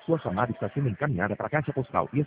Sua chamada está sendo encaminhada para a caixa postal e